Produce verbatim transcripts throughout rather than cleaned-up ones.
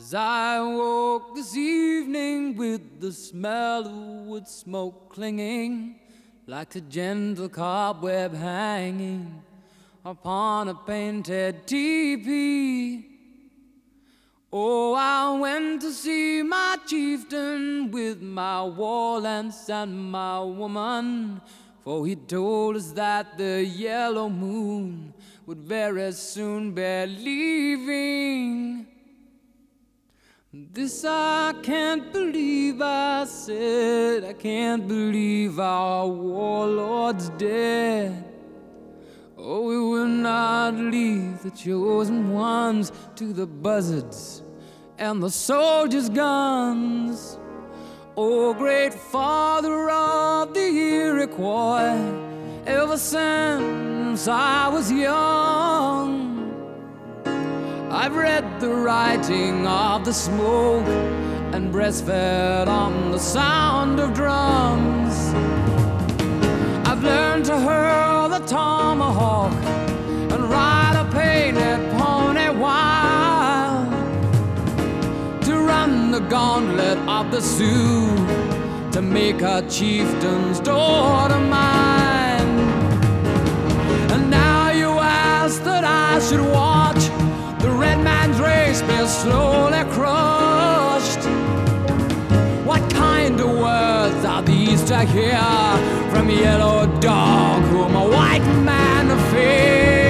As I woke this evening with the smell of wood smoke clinging like a gentle cobweb hanging upon a painted teepee. Oh, I went to see my chieftain with my war lance and my woman, for he told us that the yellow moon would very soon be leaving. This I can't believe, I said, I can't believe our warlord's dead. Oh, we will not leave the chosen ones to the buzzards and the soldiers' guns. Oh, great father of the Iroquois, ever since I was young, I've read the writing of the smoke and breastfed on the sound of drums. I've learned to hurl the tomahawk and ride a painted pony wild, to run the gauntlet of the Sioux, to make a chieftain's daughter mine. And now you ask that I should watch the red man's race be slowly crushed. What kind of words are these to hear from a yellow dog whom a white man fears?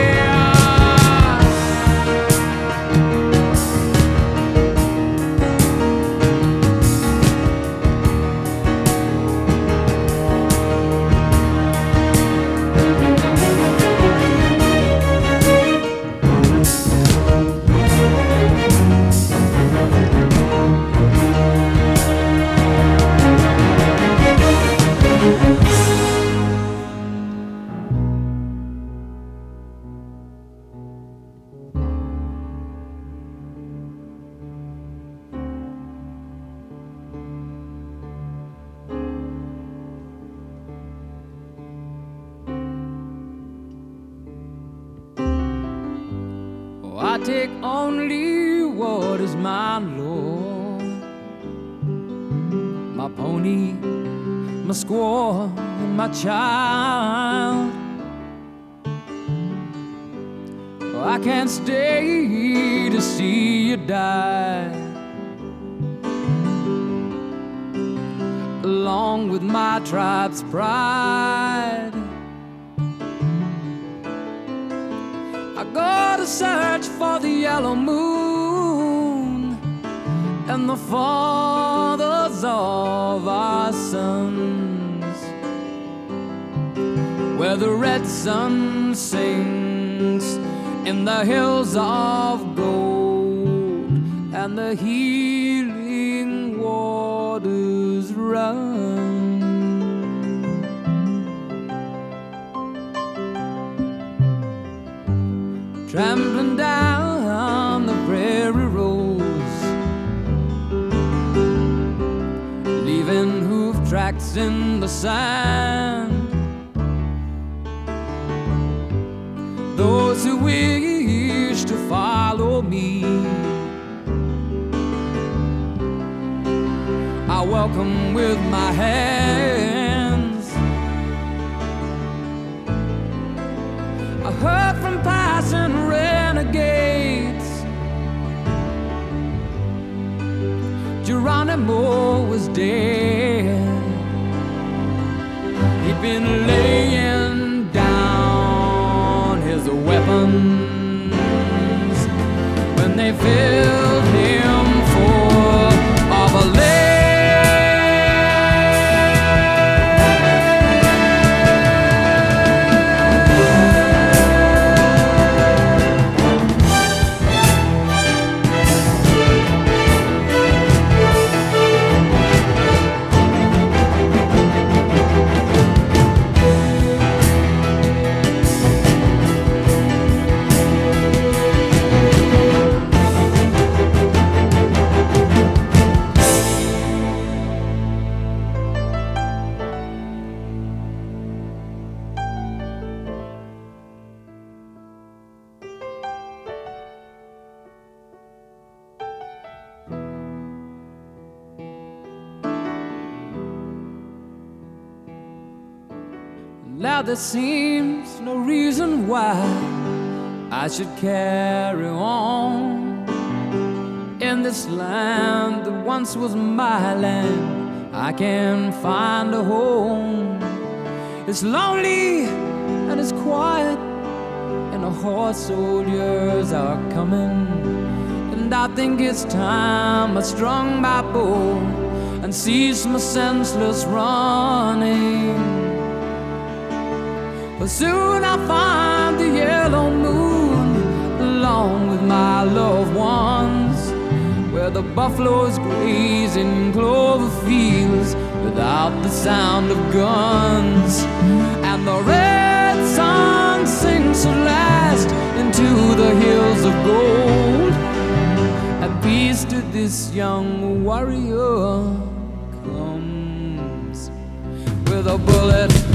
I take only what is mine, Lord. My pony, my squaw, and my child. I can't stay to see you die, along with my tribe's pride. I go to search for the yellow moon and the fathers of our sons, where the red sun sings in the hills of gold and the healing waters run. Trampling down the prairie roads, leaving hoof tracks in the sand. Those who wish to follow me, I welcome with my hands. I heard from passing renegades, Geronimo was dead. He'd been laying down his weapons when they filled him full of a lead. Now there seems no reason why I should carry on. In this land that once was my land, I can find a home. It's lonely and it's quiet, and the horse soldiers are coming. And I think it's time I strung my bow and ceased my senseless running. But soon I'll find the yellow moon along with my loved ones, where the buffaloes graze in clover fields without the sound of guns. And the red sun sinks at last into the hills of gold. At peace to this young warrior comes with a bullet